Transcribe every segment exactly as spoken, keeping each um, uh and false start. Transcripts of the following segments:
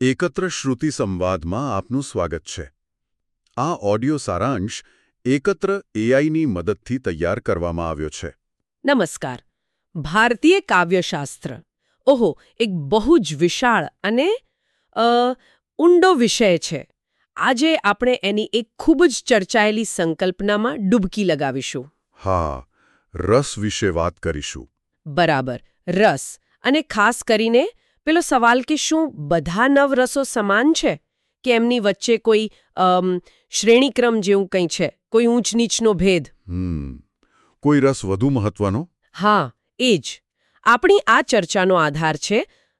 એકત્ર શ્રુતિ સંવાદમાં આપનું સ્વાગત છે. આ ઓડિયો સારાંશ એકત્ર એઆઈની મદદથી તૈયાર કરવામાં આવ્યો છે. નમસ્કાર. ભારતીય કાવ્યશાસ્ત્ર ઓહો એક બહુ જ વિશાળ અને અ, ઊંડો વિષય છે. આજે આપણે એની એક ખૂબ જ ચર્ચાયેલી સંકલ્પનામાં ડૂબકી લગાવીશું. હા, રસ વિશે વાત કરીશું. બરાબર, રસ. અને ખાસ કરીને પેલો સવાલ કે શું બધા નવરસો સમાન છે કે એમની વચ્ચે કોઈ અમ, શ્રેણીક્રમ જેવું કંઈ છે, કોઈ ઊંચ નીચનો ભેદ. હમ કોઈ રસ વધુ મહત્વનો? હા, એ જ. આપણી આ ચર્ચાનો આધાર છે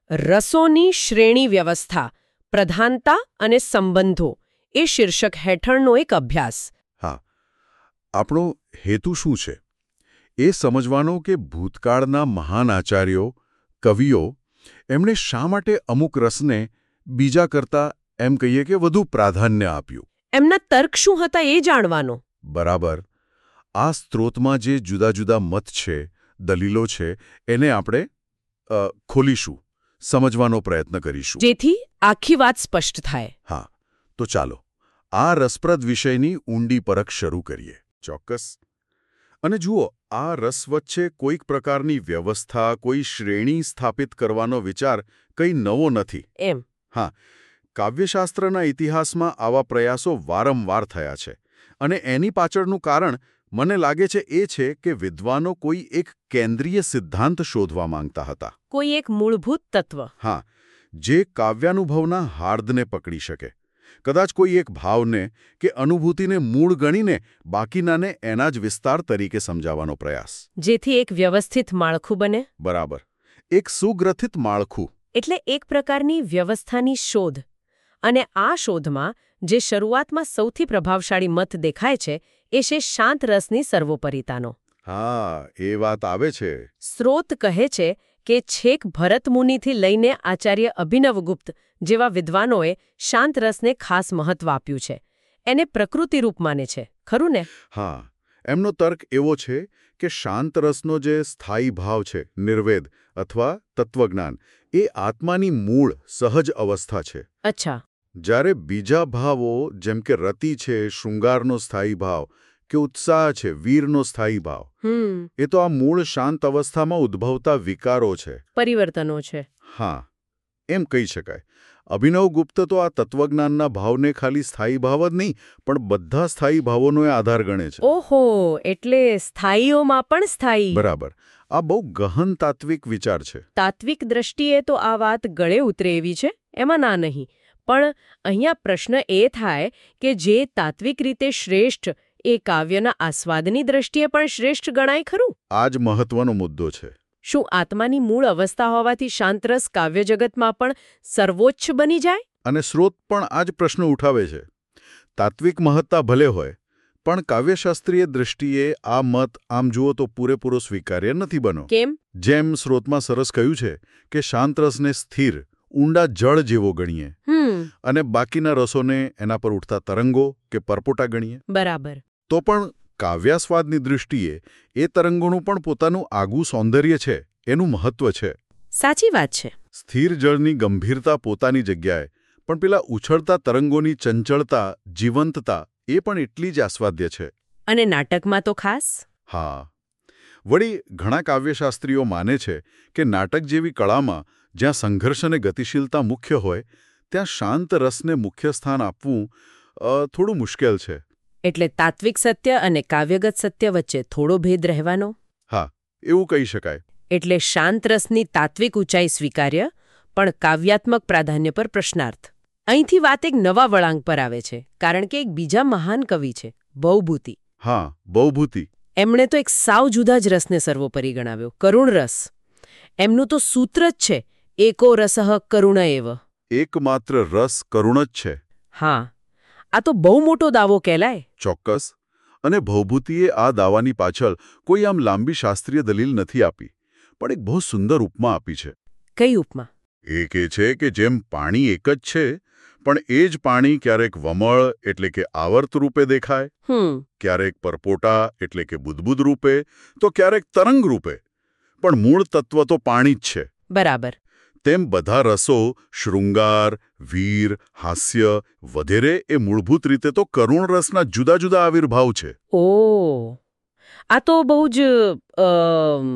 રસોની શ્રેણી વ્યવસ્થા, પ્રધાનતા અને સંબંધો એ શીર્ષક હેઠળનો એક અભ્યાસ. હા, આપણો હેતુ શું છે? એ સમજવાનો કે ભૂતકાળના મહાન આચાર્યો, કવિઓ, એમણે શા માટે અમુક રસને બીજા કરતાં એમ કહીએ કે વધુ પ્રાધાન્ય આપ્યું. એમના તર્ક શું હતા એ જાણવાનો. બરાબર. આ સ્ત્રોતમાં જે જુદા જુદા મત છે, દલીલો છે, એને આપણે અ, ખોલીશું, સમજવાનો પ્રયત્ન કરીશું. જેથી આખી વાત સ્પષ્ટ થાય. હા, તો ચાલો આ રસપ્રદ વિષયની ઊંડી પરખ શરૂ કરીએ. ચોક્કસ. અને જુઓ, આ રસ વચ્ચે કોઈક પ્રકારની વ્યવસ્થા, કોઈ શ્રેણી સ્થાપિત કરવાનો વિચાર કંઈ નવો નથી. એમ. હા, કાવ્યશાસ્ત્રના ઇતિહાસમાં આવા પ્રયાસો વારંવાર થયા છે. અને એની પાછળનું કારણ મને લાગે છે એ છે કે વિદ્વાનો કોઈ એક કેન્દ્રીય સિદ્ધાંત શોધવા માંગતા હતા. કોઈ એક મૂળભૂત તત્વ. હા, જે કાવ્યાનુભવના હાર્દને પકડી શકે. કદાચ કોઈ એક ભાવને કે અનુભૂતિને મૂળ ગણીને બાકીનાને એના જ વિસ્તાર તરીકે સમજાવવાનો પ્રયાસ. જેથી એક વ્યવસ્થિત માળખું બને. બરાબર. એક સુગ્રથિત માળખું. એટલે એક પ્રકારની વ્યવસ્થાની શોધ. અને આ શોધમાં જે શરૂઆતમાં સૌથી પ્રભાવશાળી મત દેખાય છે એ છે શાંત રસની સર્વોપરિતાનો. હા, એ વાત આવે છે. સ્રોત કહે છે કે છેક ભરતમુનિથી લઈને આચાર્ય અભિનવગુપ્ત જેવા વિદ્વાનોએ શાંત રસને ખાસ મહત્વ આપ્યું છે. એને પ્રકૃતિરૂપ માને છે, ખરું ને? હા, એમનો તર્ક એવો છે કે શાંત રસનો જે સ્થાયી ભાવ છે, નિર્વેદ અથવા તત્વજ્ઞાન, એ આત્માની મૂળ સહજ અવસ્થા છે. અચ્છા. જ્યારે બીજા ભાવો જેમ કે રતિ છે, શૃંગારનો સ્થાયી ભાવ, કે ઉત્સાહ છે, વીરનો સ્થાયી ભાવ, હમ એ તો આ મૂળ શાંત અવસ્થામાં ઉદ્ભવતા વિકારો છે, પરિવર્તનો છે. હા, એમ કહી શકાય. અભિનવગુપ્ત તો આ તત્વજ્ઞાનના ભાવને ખાલી સ્થાયી ભાવ જ નહીં, પણ બધા સ્થાયી ભાવોનો એ આધાર ગણે છે. ઓહો, એટલે સ્થાયીઓમાં પણ સ્થાયી. બરાબર. આ બહુ ગહન તાત્વિક વિચાર છે. તાત્વિક દ્રષ્ટિએ તો આ વાત ગળે ઉતરે એવી છે, એમાં ના નહીં. પણ અહીંયા પ્રશ્ન એ થાય કે જે તાત્વિક રીતે શ્રેષ્ઠ એ કાવ્યના આસ્વાદની દ્રષ્ટિએ પણ શ્રેષ્ઠ ગણાય ખરું? આ જ મહત્વનો મુદ્દો છે. શું આત્માની મૂળ અવસ્થા હોવાથી શાંતરસ કાવ્ય જગતમાં પણ સર્વોચ્ચ બની જાય? અને સ્રોત પણ આ જ પ્રશ્ન ઉઠાવે છે. તાત્વિક મહત્તા ભલે હોય, પણ કાવ્યશાસ્ત્રીય દૃષ્ટિએ આ મત આમ જુઓ તો પૂરેપૂરો સ્વીકાર્ય નથી બનો. કેમ? જેમ સ્રોતમાં સરસ કહ્યું છે કે શાંત રસને સ્થિર, ઊંડા જળ જેવો ગણીએ હમ અને બાકીના રસોને એના પર ઉઠતા તરંગો કે પરપોટા ગણીએ. બરાબર. તો પણ કાવ્યાસ્વાદની દૃષ્ટિએ એ તરંગોનું પણ પોતાનું આગવું સૌંદર્ય છે, એનું મહત્વ છે. સાચી વાત છે. સ્થિર જળની ગંભીરતા પોતાની જગ્યાએ, પણ પેલા ઉછળતા તરંગોની ચંચળતા, જીવંતતા એ પણ એટલી જ આસ્વાદ્ય છે. અને નાટકમાં તો ખાસ? હા. વળી ઘણા કાવ્યશાસ્ત્રીઓ માને છે કે નાટક જેવી કળામાં જ્યાં સંઘર્ષ અને ગતિશીલતા મુખ્ય હોય, ત્યાં શાંત રસને મુખ્ય સ્થાન આપવું અ, થોડું મુશ્કેલ છે. એટલે તાત્વિક સત્ય અને કાવ્યગત સત્ય વચ્ચે થોડો ભેદ રહેવાનો? હા, એવું કહી શકાય. એટલે શાંત રસની તાત્વિક ઊંચાઈ સ્વીકાર્ય, પણ કાવ્યાત્મક પ્રાધાન્ય પર પ્રશ્નાર્થ. અહીંથી વાત એક નવા વળાંક પર આવે છે, કારણ કે એક બીજા મહાન કવિ છે, ભવભૂતિ. હા, બહુભૂતિ. એમણે તો એક સાવ જુદા જ રસને સર્વોપરી ગણાવ્યો, કરુણ રસ. એમનું તો સૂત્ર જ છે, એકો રસઃ કરુણ એવ. એકમાત્ર રસ કરુણ જ છે. હા, આ તો બહુ મોટો દાવો કહેલાય. ચોક્કસ. અને ભવભૂતિએ આ દાવાની પાછળ કોઈ આમ લાંબી શાસ્ત્રીય દલીલ નથી આપી, પણ એક બહુ સુંદર ઉપમા આપી છે. કઈ ઉપમા? એ કહે છે કે જેમ પાણી એક જ છે, પણ એ જ પાણી ક્યારેક વમળ એટલે કે આવર્ત રૂપે દેખાય, હમ ક્યારેક પરપોટા એટલે કે બુદબુદ રૂપે, તો ક્યારેક તરંગ રૂપે, પણ મૂળ તત્વ તો પાણી જ છે. બરાબર. તેમ બધા રસો શૃંગાર, વીર, હાસ્ય વગેરે એ મૂળભૂત રીતે તો કરુણ રસના જુદા જુદા આવિર્ભાવ છે. ઓ આ તો બહુ જ અમ,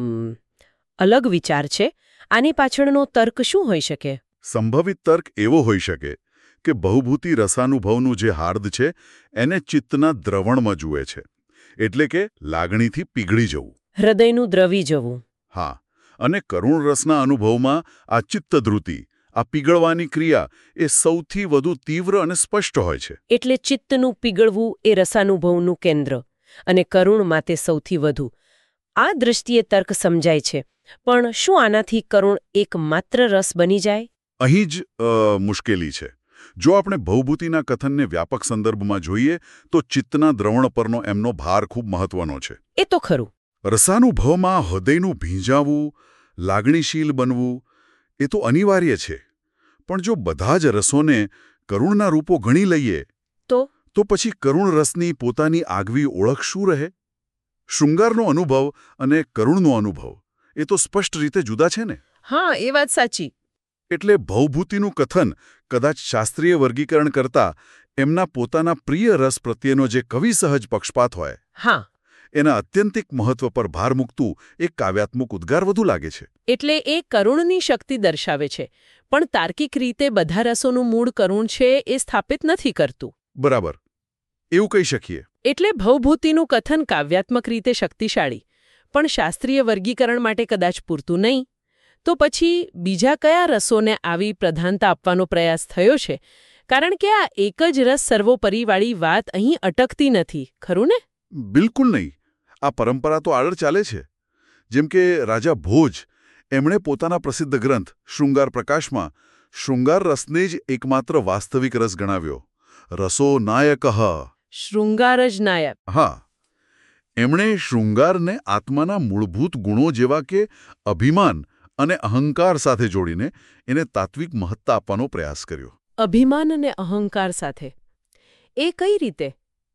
અલગ વિચાર છે. આની પાછળનો તર્ક શું હોઈ શકે? સંભવિત તર્ક એવો હોઈ શકે કે બહુભૂતિ રસાનુભવનું જે હાર્દ છે એને ચિત્તના દ્રવણમાં જુએ છે, એટલે કે લાગણીથી પીગળી જવું, હૃદયનું દ્રવી જવું. હા, અને કરુણ રસના અનુભવમાં આ ચિત્તધૃતિ, આ પીગળવાની ક્રિયા એ સૌથી વધુ તીવ્ર અને સ્પષ્ટ હોય છે. એટલે ચિત્તનું પીગળવું એ રસાનુભવનું કેન્દ્ર અને કરુણમાં તે સૌથી વધુ. આ દૃષ્ટિએ તર્ક સમજાય છે. પણ શું આનાથી કરુણ એકમાત્ર રસ બની જાય? અહીં જ અ, મુશ્કેલી છે. જો આપણે ભવભૂતિના કથનને વ્યાપક સંદર્ભમાં જોઈએ તો ચિત્તના દ્રવણ પરનો એમનો ભાર ખૂબ મહત્વનો છે. એ તો ખરું. રસાનુભવમાં હૃદયનું ભીંજાવું, લાગણીશીલ બનવું એ તો અનિવાર્ય છે. પણ જો બધા જ રસોને કરુણના રૂપો ગણી લઈએ તો તો પછી કરુણ રસની પોતાની આગવી ઓળખ શું રહે? શૃંગારનો અનુભવ અને કરુણનો અનુભવ એ તો સ્પષ્ટ રીતે જુદા છે ને? હા, એ વાત સાચી. એટલે ભવભૂતિનું કથન કદાચ શાસ્ત્રીય વર્ગીકરણ કરતા એમના પોતાના પ્રિય રસ પ્રત્યેનો જે કવિસહજ પક્ષપાત હોય, હા, એના અત્યંતિક મહત્વ પર ભાર મૂકતું એક કાવ્યાત્મક ઉદ્ગાર વધુ લાગે છે. એટલે એ કરુણની શક્તિ દર્શાવે છે, પણ તાર્કિક રીતે બધા રસોનું મૂળ કરુણ છે એ સ્થાપિત નથી કરતું. બરાબર, એવું કહી શકીએ. એટલે ભવભૂતિનું કથન કાવ્યાત્મક રીતે શક્તિશાળી, પણ શાસ્ત્રીય વર્ગીકરણ માટે કદાચ પૂરતું નહીં. તો પછી બીજા કયા રસોને આવી પ્રધાનતા આપવાનો પ્રયાસ થયો છે? કારણ કે આ એક જ રસ સર્વોપરીવાળી વાત અહીં અટકતી નથી, ખરું ને? બિલકુલ નહીં. આ પરંપરા તો આગળ ચાલે છે. જેમ કે રાજા ભોજ, એમણે પોતાના પ્રસિદ્ધ ગ્રંથ શૃંગાર પ્રકાશમાં શૃંગાર રસને જ એકમાત્ર વાસ્તવિક રસ ગણાવ્યો. રસો નાયકઃ. શૃંગાર જ નાયક. હા, એમણે શૃંગારને આત્માના મૂળભૂત ગુણો જેવા કે અભિમાન અને અહંકાર સાથે જોડીને એને તાત્વિક મહત્તા આપવાનો પ્રયાસ કર્યો. અભિમાન અને અહંકાર સાથે? એ કઈ રીતે?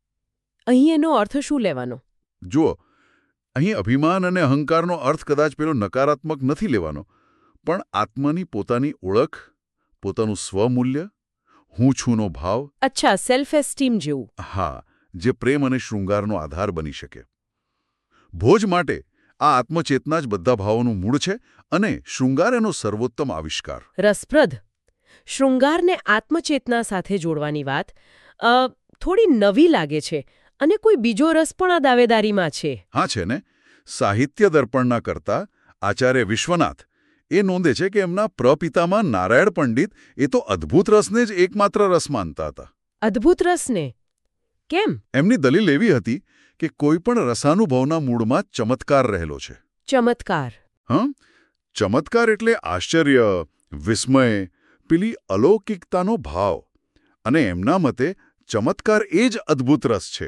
અહીં એનો અર્થ શું લેવાનો? જુઓ, અહીં અભિમાન અને અહંકારનો અર્થ કદાચ પેલો નકારાત્મક નથી લેવાનો, પણ આત્માની પોતાની ઓળખ, પોતાનું સ્વમૂલ્ય, હું છુંનો ભાવ. અચ્છા, સેલ્ફ એસ્ટીમ જેવું. હા, જે પ્રેમ અને શૃંગારનો આધાર બની શકે. ભોજ માટે આ આત્મચેતના જ બધા ભાવોનું મૂળ છે અને શૃંગાર એનો સર્વોત્તમ આવિષ્કાર. રસપ્રદ. શૃંગારને આત્મચેતના સાથે જોડવાની વાત અ, થોડી નવી લાગે છે, અને કોઈ બીજો રસ પણ આ દાવેદારીમાં છે. હા છે ને. સાહિત્ય દર્પણના કરતા આચાર્ય વિશ્વનાથ એ નોંધે છે કે એમના પ્રપિતામાં નારાયણ પંડિત એ તો અદ્ભુત રસને જ એકમાત્ર રસ માનતા હતા. અદ્ભુત રસને? કેમ? એમની દલીલ એવી હતી કે કોઈ પણ રસાનુભવના મૂળમાં ચમત્કાર રહેલો છે. ચમત્કાર? હં? ચમત્કાર એટલે આશ્ચર્ય, વિસ્મય, પેલી અલૌકિકતાનો ભાવ. અને એમના મતે ચમત્કાર એ જ અદ્ભુત રસ છે.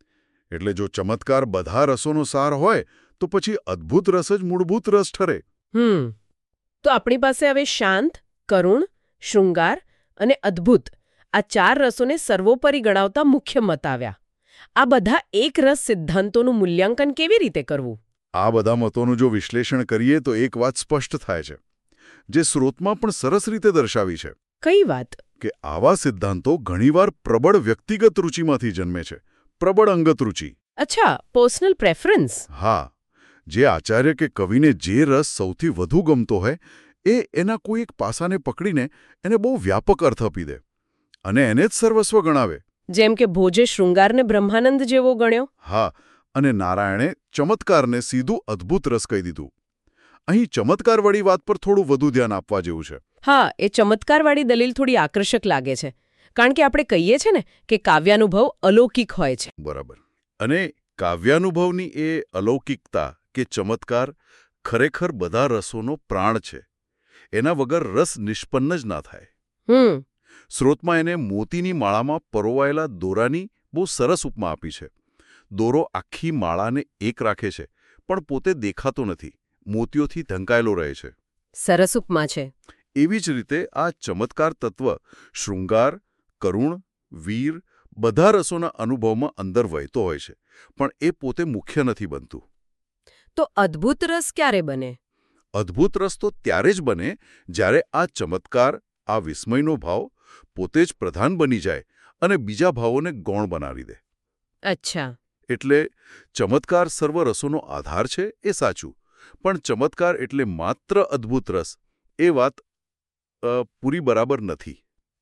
એટલે જો ચમત્કાર બધા રસોનો સાર હોય તો પછી અદ્ભુત રસ જ મૂળભૂત રસ ઠરે. હમ તો આપણી પાસે હવે શાંત, કરુણ, શૃંગાર અને અદ્ભુત આ ચાર રસોને સર્વોપરી ગણાવતા મુખ્ય મત આવ્યા. આ બધા એક રસ સિદ્ધાંતોનું મૂલ્યાંકન કેવી રીતે કરવું? આ બધા મતોનું જો વિશ્લેષણ કરીએ તો એક વાત સ્પષ્ટ થાય છે, જે સ્રોતમાં પણ સરસ રીતે દર્શાવી છે. કઈ વાત? કે આવા સિદ્ધાંતો ઘણીવાર પ્રબળ વ્યક્તિગત રૂચિમાંથી જન્મે છે, પ્રબળ અંગત રૂચિ. અચ્છા, પર્સનલ પ્રેફરન્સ. હા, જે આચાર્ય કે કવિને જે રસ સૌથી વધુ ગમતો હોય એ એના કોઈ એક પાસાને પકડીને એને બહુ વ્યાપક અર્થ આપી દે અને એને જ સર્વસ્વ ગણાવે. જેમ કે ભોજે શૃંગારને બ્રહ્માનંદ જેવો ગણ્યો. હા, અને નારાયણે ચમત્કારને સીધું અદ્ભુત રસ કહી દીધું. અહીં ચમત્કારવાળી વાત પર થોડું વધુ ધ્યાન આપવા જેવું છે. હા, એ ચમત્કારવાળી દલીલ થોડી આકર્ષક લાગે છે, કારણ કે આપણે કહીએ છીએ ને કે કાવ્યાનુભવ અલૌકિક હોય છે. બરાબર. અને કાવ્યાનુભવની એ અલૌકિકતા કે ચમત્કાર ખરેખર બધા રસોનો પ્રાણ છે. એના વગર રસ નિષ્પન્ન જ ના થાય. હમ સ્રોતમાં એને મોતીની માળામાં પરોવાયેલા દોરાની બહુ સરસ ઉપમા આપી છે. દોરો આખી માળાને એક રાખે છે, પણ પોતે દેખાતો નથી, મોતીઓથી ઢંકાયેલો રહે છે. સરસ ઉપમા છે. એવી જ રીતે આ ચમત્કાર તત્વ શૃંગાર, કરુણ, વીર બધા રસોના અનુભવમાં અંદર વહેતો હોય છે, પણ એ પોતે મુખ્ય નથી બનતું. તો અદ્ભુત રસ ક્યારે બને? અદ્ભુત રસ તો ત્યારે જ બને જ્યારે આ ચમત્કાર, આ વિસ્મયનો ભાવ પોતે જ પ્રધાન બની જાય અને બીજા ભાવોને ગૌણ બનાવી દે. અચ્છા. એટલે ચમત્કાર સર્વ રસોનો આધાર છે એ સાચું, પણ ચમત્કાર એટલે માત્ર અદ્ભુત રસ એ વાત અ, પૂરી બરાબર નથી.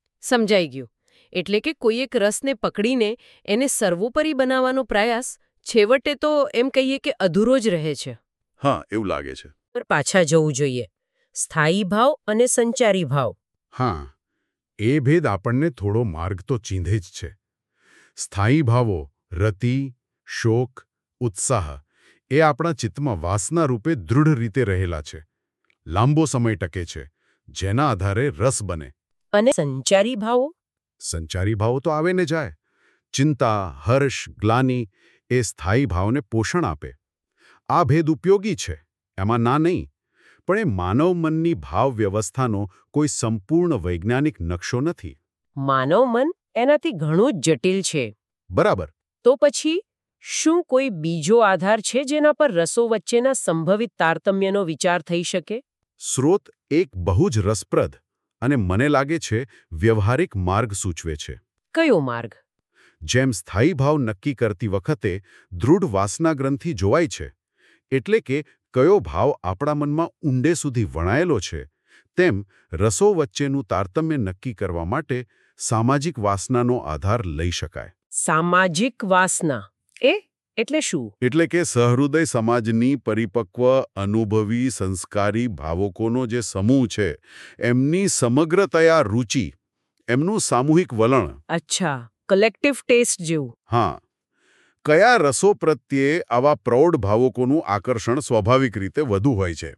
સમજાઈ ગયું. એટલે કે કોઈ એક રસને પકડીને એને સર્વોપરી બનાવવાનો પ્રયાસ છેવટે તો એમ કહીએ કે અધૂરો જ રહે છે. હા, એવું લાગે છે. પર પાછા જવું જોઈએ. સ્થાયી ભાવ અને સંચારી ભાવ. હા, એ ભેદ આપણને થોડો માર્ગ તો ચીંધે જ છે. સ્થાયી ભાવો રતિ, શોક, ઉત્સાહ એ આપણા ચિત્તમાં વાસના રૂપે દૃઢ રીતે રહેલા છે. લાંબો સમય ટકે છે, જેના આધારે રસ બને. અને સંચારી ભાવો? સંચારી ભાવો તો આવે ને જાય. ચિંતા, હર્ષ, ગ્લાનિ એ સ્થાયી ભાવને પોષણ આપે. આ ભેદ ઉપયોગી છે, એમાં ના નહીં, પણ એ માનવ મનની ભાવ વ્યવસ્થાનો કોઈ સંપૂર્ણ વૈજ્ઞાનિક નકશો નથી. માનવ મન એનાથી ઘણું જ જટિલ છે. બરાબર. તો પછી શું કોઈ બીજો આધાર છે જેના પર રસો વચ્ચેના સંભવિત તારતમ્યનો વિચાર થઈ શકે? સ્રોત એક બહુ જ રસપ્રદ અને મને લાગે છે વ્યવહારિક માર્ગ સૂચવે છે. કયો માર્ગ? જેમ સ્થાયી ભાવ નક્કી કરતી વખતે દૃઢ વાસના ગ્રંથિ જોવાય છે, એટલે કે કયો ભાવ આપણા મનમાં ઊંડે સુધી વણાયેલો છે, તેમ રસો વચ્ચેનું તારતમ્ય નક્કી કરવા માટે સામાજિક વાસનાનો આધાર લઈ શકાય. સામાજિક વાસના એ એટલે શું? એટલે કે સહૃદય સમાજની પરિપક્વ, અનુભવી, સંસ્કારી ભાવકોનો જે સમૂહ છે, એમની સમગ્રતયા રુચિ, એમનું સામૂહિક વલણ. અચ્છા, કલેક્ટિવ ટેસ્ટ જેવું. હા, કયા રસો પ્રત્યે આવા પ્રૌઢ ભાવકોનું આકર્ષણ સ્વાભાવિક રીતે વધુ હોય છે?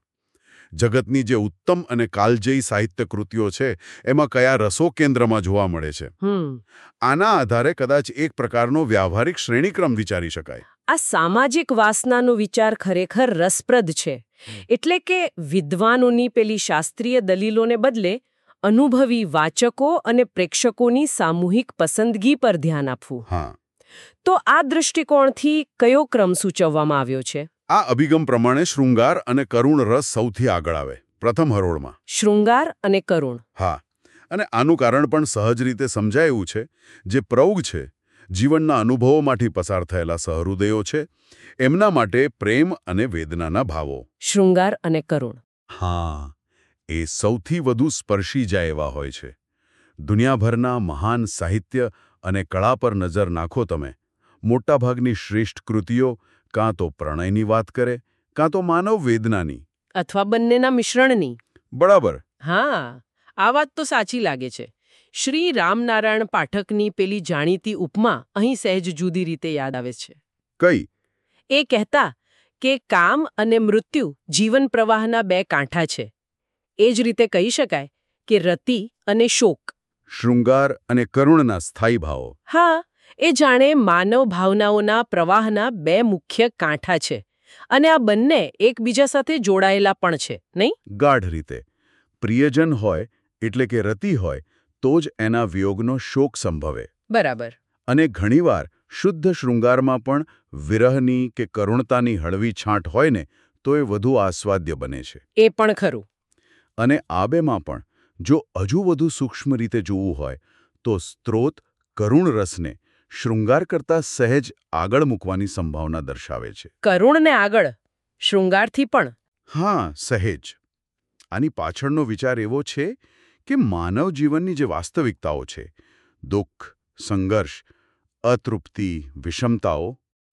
જગતની જે ઉત્તમ અને કાલજયી સાહિત્ય કૃતિઓ છે, એમાં કયા રસો કેન્દ્રમાં જોવા મળે છે? હમ આના આધારે કદાચ એક પ્રકારનો વ્યાવહારિક શ્રેણીક્રમ વિચારી શકાય. આ સામાજિક વાસનાનો વિચાર ખરેખર રસપ્રદ છે. એટલે કે વિદ્વાનોની પેલી શાસ્ત્રીય દલીલોને બદલે અનુભવી વાચકો અને પ્રેક્ષકોની સામૂહિક પસંદગી પર ધ્યાન આપવું. હા, તો આ દૃષ્ટિકોણથી કયો ક્રમ સૂચવવામાં આવ્યો છે? આ અભિગમ પ્રમાણે શૃંગાર અને કરુણ રસ સૌથી આગળ આવે, પ્રથમ હરોળમાં. શૃંગાર અને કરુણ. હા, અને આનું કારણ પણ સહજ રીતે સમજાય એવું છે. જે પ્રૌઢ છે, જીવનના અનુભવોમાંથી પસાર થયેલા સહૃદયો છે, એમના માટે પ્રેમ અને વેદનાના ભાવો. શૃંગાર અને કરુણ. હા, એ સૌથી વધુ સ્પર્શી જાય એવા હોય છે. દુનિયાભરના મહાન સાહિત્ય અને કળા પર નજર નાખો તમે. મોટાભાગની શ્રેષ્ઠ કૃતિઓ કાં તો પ્રણયની વાત કરે, કાં તો માનવ વેદનાની. અથવા બંનેના મિશ્રણની. બરાબર. હા, આ વાત તો સાચી લાગે છે. શ્રી રામનારાયણ પાઠકની પેલી જાણીતી ઉપમા અહીં સહેજ જુદી રીતે યાદ આવે છે. કઈ? એ કહેતા કે કામ અને મૃત્યુ જીવન પ્રવાહના બે કાંઠા છે. એ જ રીતે કહી શકાય કે રતિ અને શોક, શૃંગાર અને કરુણના સ્થાયી ભાવો. હા, એ જાણે માનવ ભાવનાઓના પ્રવાહના બે મુખ્ય કાંઠા છે. અને આ બંને એકબીજા સાથે જોડાયેલા પણ છે, નહીં? ગાઢ રીતે. પ્રિયજન હોય એટલે કે રતિ હોય તો જ એના વિયોગનો શોક સંભવે. બરાબર. અને ઘણીવાર શુદ્ધ શૃંગારમાં પણ વિરહની કે કરુણતાની હળવી છાંટ હોય ને તો એ વધુ આસ્વાદ્ય બને છે. એ પણ ખરું. અને આ બેમાં પણ જો હજુ વધુ સૂક્ષ્મ રીતે જોવું હોય તો સ્ત્રોત કરુણ રસને શૃંગાર કરતાં સહેજ આગળ મૂકવાની સંભાવના દર્શાવે છે. કરુણને આગળ, શૃંગારથી પણ? હા, સહેજ. આની પાછળનો વિચાર એવો છે કે માનવ જીવનની જે વાસ્તવિકતાઓ છે, દુઃખ, સંઘર્ષ, અતૃપ્તિ, વિષમતાઓ,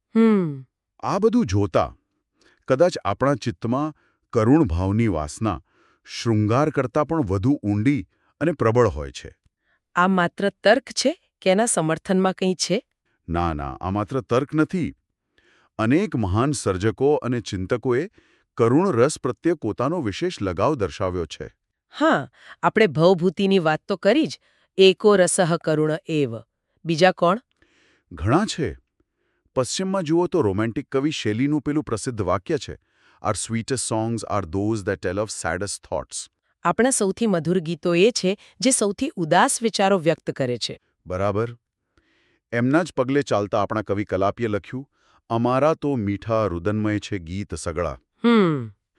હમ આ બધું જોતા કદાચ આપણા ચિત્તમાં કરુણ ભાવની વાસના શૃંગાર કરતાં પણ વધુ ઊંડી અને પ્રબળ હોય છે. આ માત્ર તર્ક છે કે એના સમર્થનમાં કંઈ છે? ના ના, આ માત્ર તર્ક નથી. અનેક મહાન સર્જકો અને ચિંતકોએ કરુણ રસ પ્રત્યે પોતાનો વિશેષ લગાવ દર્શાવ્યો છે. હા, આપણે ભવભૂતિની વાત તો કરી જ. એકો રસઃ કરુણ એવ. બીજા કોણ? ઘણા છે. પશ્ચિમમાં જુઓ તો રોમેન્ટિક કવિ શૈલીનું પેલું પ્રસિદ્ધ વાક્ય છે, our sweetest songs are those that tell of saddest thoughts. આપણા સૌથી મધુર ગીતો એ છે જે સૌથી ઉદાસ વિચારો વ્યક્ત કરે છે. બરાબર. એમના જ પગલે ચાલતા આપણા કવિ કલાપીએ લખ્યું, અમારા તો મીઠા રુદનમય છે ગીત સગળા. હમ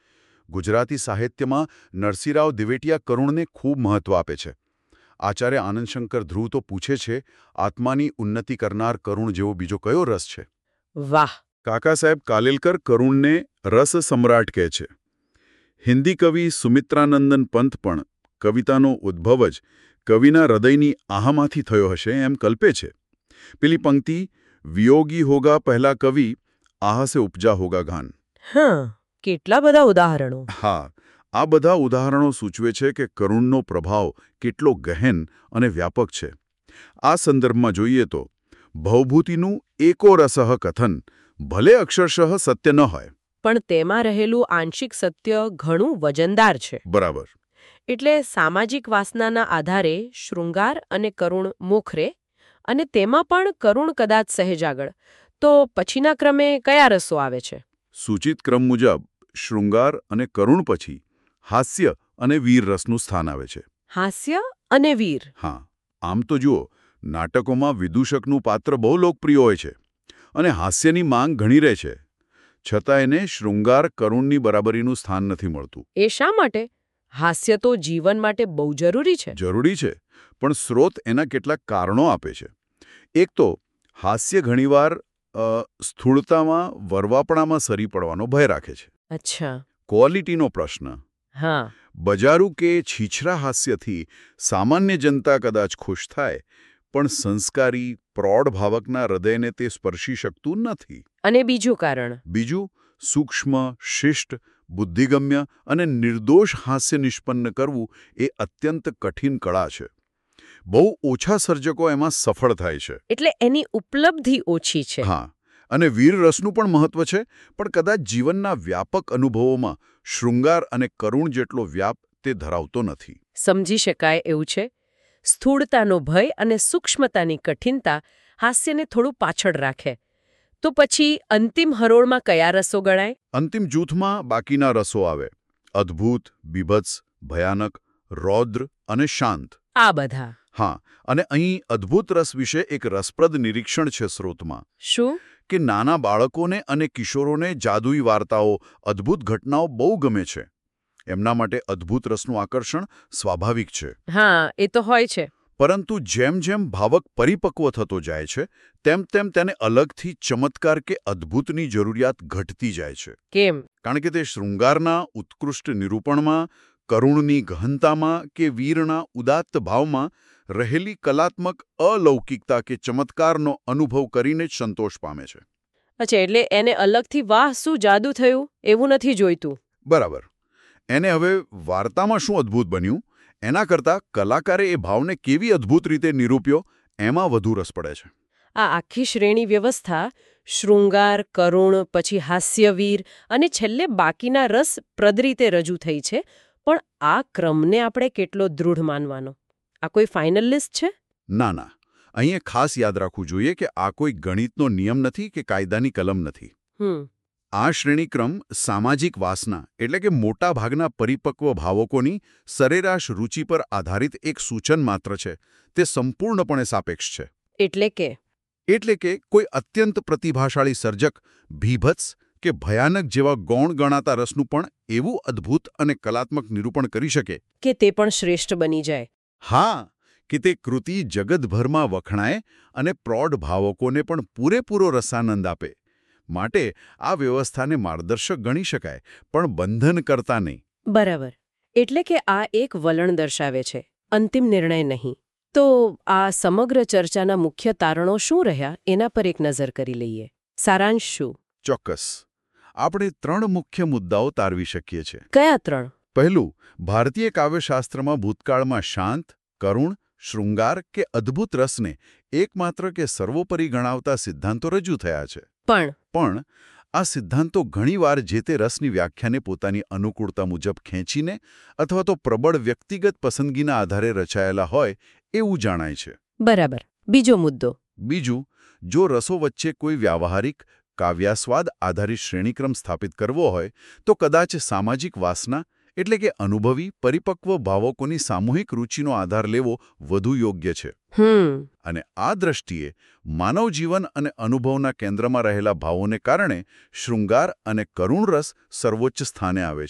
ગુજરાતી સાહિત્યમાં નરસિંહરાવ દિવેટિયા કરુણને ખૂબ મહત્વ આપે છે. આચાર્ય આનંદશંકર ધ્રુવ તો પૂછે છે, આત્માની ઉન્નતિ કરનાર કરુણ જેવો બીજો કયો રસ છે? વાહ! કાકા સાહેબ કાલેલકર કરુણને રસ સમ્રાટ કહે છે. હિન્દી કવિ સુમિત્રાનંદન પંત પણ કવિતાનો ઉદ્ભવ જ કવિના હૃદયની આહામાંથી થયો હશે એમ કલ્પે છે. પેલી પંક્તિ, વિયોગી હોગા પહેલા કવિ, આહ સે ઉપજા હોગા ગાન. હા, કેટલા બધા ઉદાહરણો. હા, આ બધા ઉદાહરણો સૂચવે છે કે કરુણનો પ્રભાવ કેટલો ગહેન અને વ્યાપક છે. આ સંદર્ભમાં જોઈએ તો ભવભૂતિનું એકો રસઃ કથન ભલે અક્ષરશઃ સત્ય ન હોય, પણ તેમાં રહેલું આંશિક સત્ય ઘણું વજનદાર છે. બરાબર. એટલે સામાજિક વાસનાના આધારે શૃંગાર અને કરુણ મોખરે, અને તેમાં પણ કરુણ કદાચ સહેજ આગળ, તો પછીના ક્રમે કયા રસો આવે છે? સૂચિત ક્રમ મુજબ શૃંગાર અને કરુણ પછી હાસ્ય અને વીર રસનું સ્થાન આવે છે. હાસ્ય અને વીર. હા, આમ તો જુઓ, નાટકોમાં વિદૂષકનું પાત્ર બહુ લોકપ્રિય હોય છે અને હાસ્યની માંગ ઘણી રહે છે. છતાં એને શૃંગાર કરુણની બરાબરીનું સ્થાન નથી મળતું. એ શા માટે? હાસ્ય તો જીવન માટે બહુ જરૂરી છે. જરૂરી છે, પણ સ્રોત એના કેટલાક કારણો આપે છે. એક તો હાસ્ય ઘણીવાર અ, સ્થૂળતામાં વરવાપણામાં સરી પડવાનો ભય રાખે છે. અચ્છા. ક્વોલિટીનો પ્રશ્ન. હા. બજારું કે છીછરા હાસ્યથી સામાન્ય જનતા કદાચ ખુશ થાય, પણ સંસ્કારી પ્રૌઢ ભાવકના હૃદયને તે સ્પર્શી શકતું નથી. અને બીજું કારણ? બીજું, સૂક્ષ્મ, શિષ્ટ, બુદ્ધિગમ્ય અને નિર્દોષ હાસ્ય નિષ્પન્ન કરવું એ અત્યંત કઠિન કળા છે. બહુ ઓછા સર્જકો એમાં સફળ થાય છે. એટલે એની ઉપલબ્ધિ ઓછી છે. હા, અને વીર રસનું પણ મહત્વ છે, પણ કદાચ જીવનના વ્યાપક અનુભવોમાં શૃંગાર અને કરુણ જેટલો વ્યાપ તે ધરાવતો નથી. સમજી શકાય એવું છે. સ્થૂળતાનો ભય અને સૂક્ષ્મતાની કઠિનતા હાસ્યને થોડું પાછળ રાખે. તો પછી અંતિમ હરોળમાં કયા રસો ગણાય? અંતિમ જૂથમાં બાકીના રસો આવે: અદ્ભુત, બીભત્સ, ભયાનક, રૌદ્ર અને શાંત. આ બધા. હા, અને અહીં અદ્ભુત રસ વિશે એક રસપ્રદ નિરીક્ષણ છે સ્રોતમાં. શું? કે નાના બાળકોને અને કિશોરોને જાદુઈ વાર્તાઓ, અદ્ભુત ઘટનાઓ બહુ ગમે છે. એમના માટે અદ્ભુત રસનું આકર્ષણ સ્વાભાવિક છે. હા, એ તો હોય છે. પરંતુ જેમ જેમ ભાવક પરિપક્વ થતો જાય છે, તેમ તેમ તેને અલગથી ચમત્કાર કે અદ્ભુતની જરૂરિયાત ઘટતી જાય છે. કેમ? કારણ કે તે શૃંગારના ઉત્કૃષ્ટ નિરૂપણમાં, કરુણની ગહનતામાં કે વીરના ઉદાત્ત ભાવમાં રહેલી કલાત્મક અલૌકિકતા કે ચમત્કારનો અનુભવ કરીને જ સંતોષ પામે છે. અચ્છા, એટલે એને અલગથી વાહ શું જાદુ થયું એવું નથી જોઈતું. બરાબર. એને હવે વાર્તામાં શું અદ્ભુત બન્યું એના કરતાં કલાકારે એ ભાવને કેવી અદ્ભુત રીતે નિરૂપ્યો એમાં વધુ રસ પડે છે. આ આખી શ્રેણી વ્યવસ્થા શૃંગાર, કરુણ, પછી હાસ્યવીર અને છેલ્લે બાકીના રસ પ્રદ રીતે રજૂ થઈ છે. પણ આ ક્રમને આપણે કેટલો દૃઢ માનવાનો? આ કોઈ ફાઇનલ લિસ્ટ છે? ના ના, અહીંયા ખાસ યાદ રાખવું જોઈએ કે આ કોઈ ગણિતનો નિયમ નથી કે કાયદાની કલમ નથી. હમ આ શ્રેણીક્રમ સામાજિક વાસના એટલે કે મોટા ભાગના પરિપક્વ ભાવકોની સરેરાશ રૂચિ પર આધારિત એક સૂચન માત્ર છે. તે સંપૂર્ણપણે સાપેક્ષ છે. એટલે કે એટલે કે કોઈ અત્યંત પ્રતિભાશાળી સર્જક ભીભત્સ કે ભયાનક જેવા ગૌણ ગણાતા રસનું પણ એવું અદ્ભુત અને કલાત્મક નિરૂપણ કરી શકે કે તે પણ શ્રેષ્ઠ બની જાય. હા, કે તે કૃતિ જગતભરમાં વખણાય અને પ્રૌઢ ભાવકોને પણ પૂરેપૂરો રસાનંદ આપે. માટે આ વ્યવસ્થાને માર્ગદર્શક ગણી શકાય, પણ બંધન કરતા નહીં. બરાબર. એટલે કે આ એક વલણ દર્શાવે છે, અંતિમ નિર્ણય નહીં. તો આ સમગ્ર ચર્ચાના મુખ્ય તારણો શું રહ્યા એના પર એક નજર કરી લઈએ. સારાંશ શું? ચોક્કસ. આપણે ત્રણ મુખ્ય મુદ્દાઓ તારવી શકીએ છીએ. કયા ત્રણ? પહેલું, ભારતીય કાવ્યશાસ્ત્રમાં ભૂતકાળમાં શાંત, કરુણ, શૃંગાર કે અદ્ભુત રસને એકમાત્ર કે સર્વોપરી ગણાવતા સિદ્ધાંતો રજૂ થયા છે. પણ પણ આ સિદ્ધાંતો ઘણીવાર જે તે રસની વ્યાખ્યાને પોતાની અનુકૂળતા મુજબ ખેંચીને અથવા તો પ્રબળ વ્યક્તિગત પસંદગીના આધારે રચાયેલા હોય એવું જણાય છે. બરાબર. બીજો મુદ્દો? બીજું, જો રસો વચ્ચે કોઈ વ્યાવહારિક કાવ્યાસ્વાદ આધારિત શ્રેણીક્રમ સ્થાપિત કરવો હોય તો કદાચ સામાજિક વાસના એટલે કે અનુભવી પરિપક્વ ભાવકોની સામૂહિક રૂચિનો આધાર લેવો વધુ યોગ્ય છે. હમ અને આ દ્રષ્ટિએ માનવ જીવન અને અનુભવના કેન્દ્રમાં રહેલા ભાવોને કારણે શૃંગાર અને કરુણ રસ સર્વોચ્ચ સ્થાને આવે છે.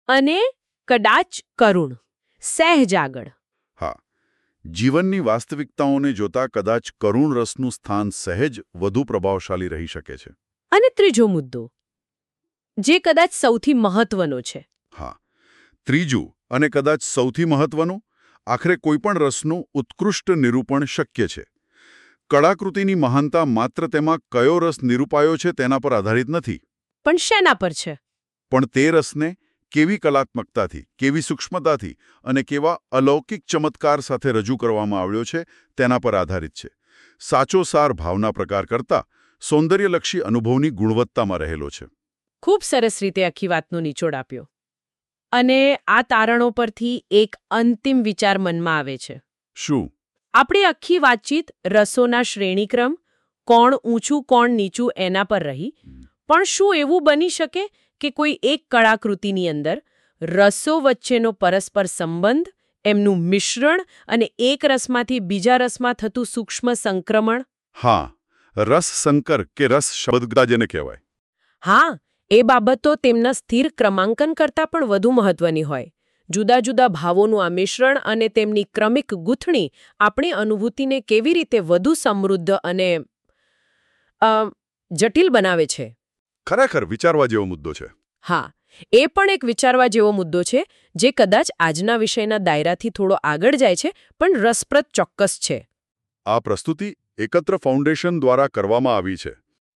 અને કદાચ કરુણ, સહેજ આગળ. હા, જીવનની વાસ્તવિકતાઓને જોતા કદાચ કરુણ રસનું સ્થાન સહેજ વધુ પ્રભાવશાળી રહી શકે છે. અને ત્રીજો મુદ્દો, જે કદાચ સૌથી મહત્વનો છે. હા, ત્રીજું અને કદાચ સૌથી મહત્વનું, આખરે કોઈપણ રસનું ઉત્કૃષ્ટ નિરૂપણ શક્ય છે. કળાકૃતિની મહાનતા માત્ર તેમાં કયો રસ નિરૂપાયો છે તેના પર આધારિત નથી. પણ શેના પર છે? પણ તે રસને કેવી કલાત્મકતાથી, કેવી સૂક્ષ્મતાથી અને કેવા અલૌકિક ચમત્કાર સાથે રજૂ કરવામાં આવ્યો છે તેના પર આધારિત છે. સાચો સાર ભાવના પ્રકાર કરતાં સૌંદર્યલક્ષી અનુભવની ગુણવત્તામાં રહેલો છે. ખૂબ સરસ રીતે આખી વાતનો નિચોડ આપ્યો. અને આ તારણો પરથી એક અંતિમ વિચાર મનમાં આવે છે. શું? આપણી આખી વાતચીત રસોના શ્રેણીક્રમ, કોણ ઊંચું કોણ નીચું એના પર રહી, પણ શું એવું બની શકે કે કોઈ એક કળાકૃતિની અંદર રસો વચ્ચેનો પરસ્પર સંબંધ, એમનું મિશ્રણ અને એક રસમાંથી બીજા રસમાં થતું સૂક્ષ્મ સંક્રમણ? હા, રસ સંકર કે રસ શબ્દગદા જેને કહેવાય. હા, એ બાબતો તેમના સ્થિર ક્રમાંકન કરતાં પણ વધુ મહત્વની હોય. જુદા જુદા ભાવોનું આ મિશ્રણ અને તેમની ક્રમિક ગૂંથણી આપણી અનુભૂતિને કેવી રીતે વધુ સમૃદ્ધ અને અ, જટિલ બનાવે છે. ખરેખર વિચારવા જેવો મુદ્દો છે. હા, એ પણ એક વિચારવા જેવો મુદ્દો છે, જે કદાચ આજના વિષયના દાયરાથી થોડો આગળ જાય છે, પણ રસપ્રદ ચોક્કસ છે. આ પ્રસ્તુતિ એકત્ર ફાઉન્ડેશન દ્વારા કરવામાં આવી છે.